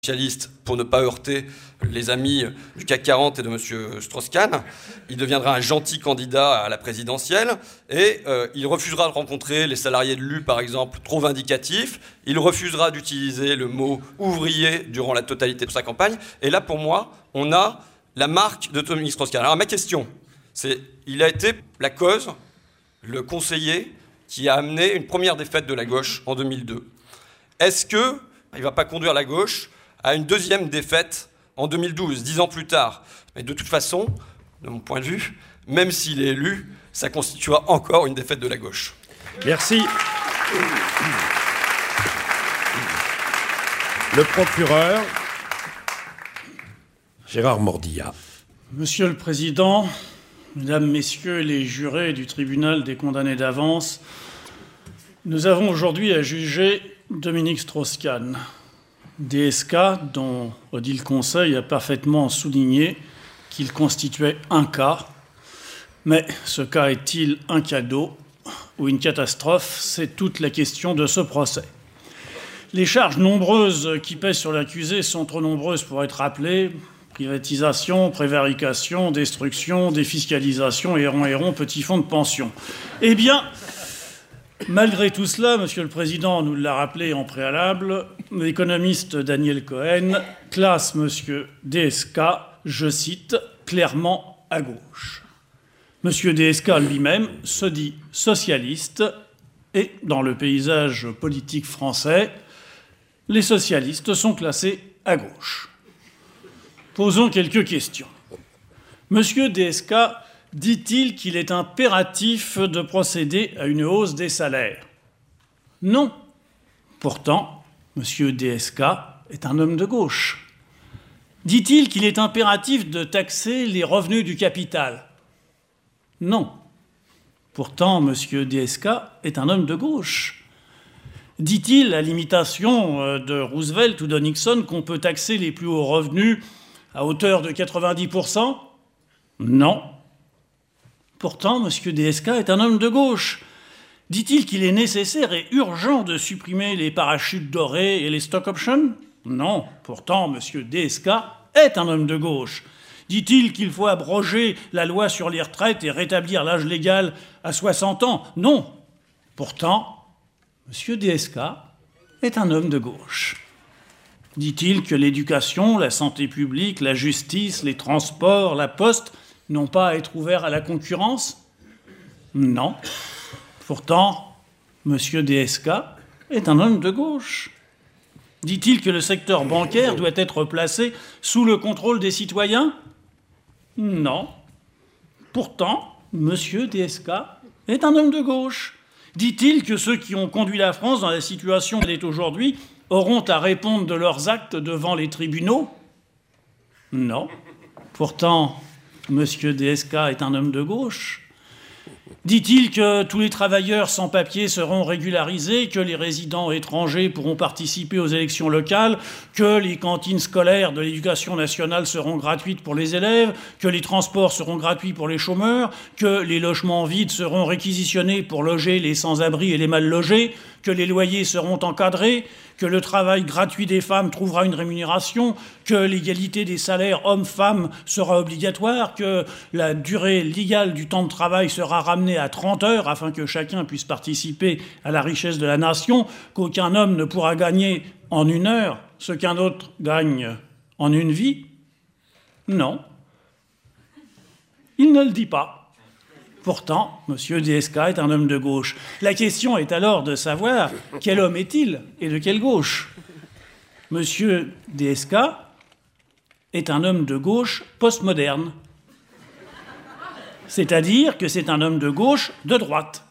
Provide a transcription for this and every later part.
socialiste pour ne pas heurter les amis du CAC 40 et de M. Strauss-Kahn. Il deviendra un gentil candidat à la présidentielle et il refusera de rencontrer les salariés de l'U, par exemple, trop vindicatifs. Il refusera d'utiliser le mot ouvrier durant la totalité de sa campagne. Et là, pour moi, on a la marque de Dominique Strauss-Kahn. Alors ma question, c'est, il a été la cause, le conseiller qui a amené une première défaite de la gauche en 2002. Est-ce qu'il ne va pas conduire la gauche à une deuxième défaite en 2012, 10 ans plus tard? Mais de toute façon, de mon point de vue, même s'il est élu, ça constituera encore une défaite de la gauche. Merci. Le procureur, Gérard Mordillat. Monsieur le Président, Mesdames, Messieurs les jurés du tribunal des condamnés d'avance, nous avons aujourd'hui à juger Dominique Strauss-Kahn, DSK, dont Odile Conseil a parfaitement souligné qu'il constituait un cas. Mais ce cas est-il un cadeau ou une catastrophe? C'est toute la question de ce procès. Les charges nombreuses qui pèsent sur l'accusé sont trop nombreuses pour être rappelées. Privatisation, prévarication, destruction, défiscalisation, héron, petit fonds de pension. Eh bien, malgré tout cela, Monsieur le Président nous l'a rappelé en préalable, l'économiste Daniel Cohen classe Monsieur DSK, je cite, clairement à gauche. Monsieur DSK lui-même se dit socialiste et, dans le paysage politique français, les socialistes sont classés à gauche. Posons quelques questions. Monsieur DSK dit-il qu'il est impératif de procéder à une hausse des salaires? Non. Pourtant, M. DSK est un homme de gauche. Dit-il qu'il est impératif de taxer les revenus du capital? Non. Pourtant, M. DSK est un homme de gauche. Dit-il, à l'imitation de Roosevelt ou de Nixon, qu'on peut taxer les plus hauts revenus à hauteur de 90%? Non. Pourtant, M. DSK est un homme de gauche. Dit-il qu'il est nécessaire et urgent de supprimer les parachutes dorés et les stock options? Non. Pourtant, M. DSK est un homme de gauche. Dit-il qu'il faut abroger la loi sur les retraites et rétablir l'âge légal à 60 ans? Non. Pourtant, M. DSK est un homme de gauche. Dit-il que l'éducation, la santé publique, la justice, les transports, la poste n'ont pas à être ouverts à la concurrence? Non. Pourtant, M. DSK est un homme de gauche. Dit-il que le secteur bancaire doit être placé sous le contrôle des citoyens? Non. Pourtant, M. DSK est un homme de gauche. Dit-il que ceux qui ont conduit la France dans la situation qu'elle est aujourd'hui auront à répondre de leurs actes devant les tribunaux? Non. Pourtant, M. DSK est un homme de gauche. Dit-il que tous les travailleurs sans papier seront régularisés, que les résidents étrangers pourront participer aux élections locales, que les cantines scolaires de l'éducation nationale seront gratuites pour les élèves, que les transports seront gratuits pour les chômeurs, que les logements vides seront réquisitionnés pour loger les sans-abri et les mal logés, que les loyers seront encadrés, que le travail gratuit des femmes trouvera une rémunération, que l'égalité des salaires hommes-femmes sera obligatoire, que la durée légale du temps de travail sera ramenée à 30 heures afin que chacun puisse participer à la richesse de la nation, qu'aucun homme ne pourra gagner en 1 heure ce qu'un autre gagne en 1 vie? Non. Il ne le dit pas. Pourtant, M. DSK est un homme de gauche. La question est alors de savoir quel homme est-il et de quelle gauche? M. DSK est un homme de gauche postmoderne. C'est-à-dire que c'est un homme de gauche de droite.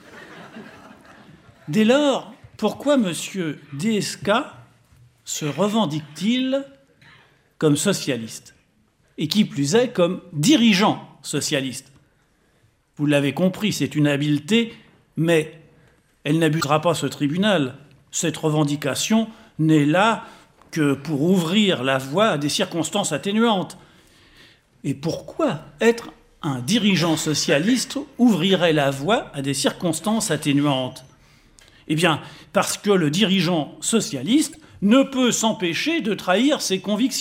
Dès lors, pourquoi M. DSK se revendique-t-il comme socialiste? Et qui plus est, comme dirigeant socialiste? Vous l'avez compris, c'est une habileté, mais elle n'abusera pas ce tribunal. Cette revendication n'est là que pour ouvrir la voie à des circonstances atténuantes. Et pourquoi être un dirigeant socialiste ouvrirait la voie à des circonstances atténuantes? Eh bien, parce que le dirigeant socialiste ne peut s'empêcher de trahir ses convictions.